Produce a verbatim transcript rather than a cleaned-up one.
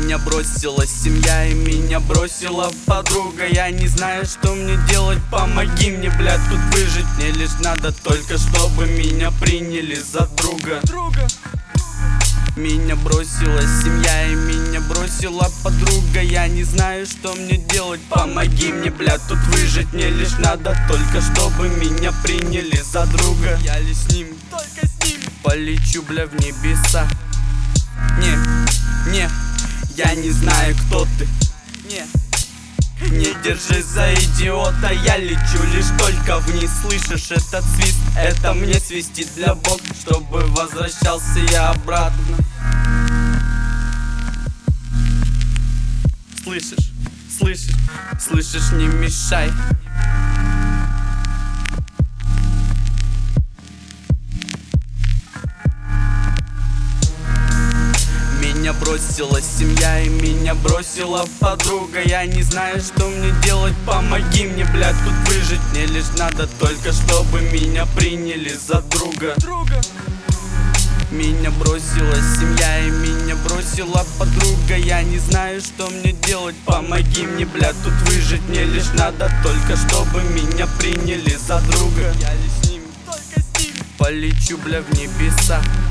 Меня бросила семья и меня бросила подруга. Я не знаю, что мне делать, помоги мне, блядь, тут выжить. Мне лишь надо только, чтобы меня приняли за друга. Меня бросила семья и меня бросила подруга. Я не знаю, что мне делать, помоги мне, блядь, тут выжить. Мне лишь надо только, чтобы меня приняли за друга. Я лишь с ним, только с ним полечу, бля, в небеса. Не, не, я не знаю, кто ты. Не, не держись за идиота. Я лечу лишь только вниз. Слышишь этот свист? Это мне свистит для бога, чтобы возвращался я обратно. Слышишь? Слышишь? Слышишь, не мешай. Меня бросила семья и меня бросила подруга. Я не знаю, что мне делать, помоги мне, блядь, тут выжить. Мне лишь надо только, чтобы меня приняли за друга. Меня бросила семья и меня бросила подруга. Я не знаю, что мне делать, помоги мне, блядь, тут выжить. Мне лишь надо только, чтобы меня приняли за друга. Я лишь с ним, только с ним полечу, бля, в небеса.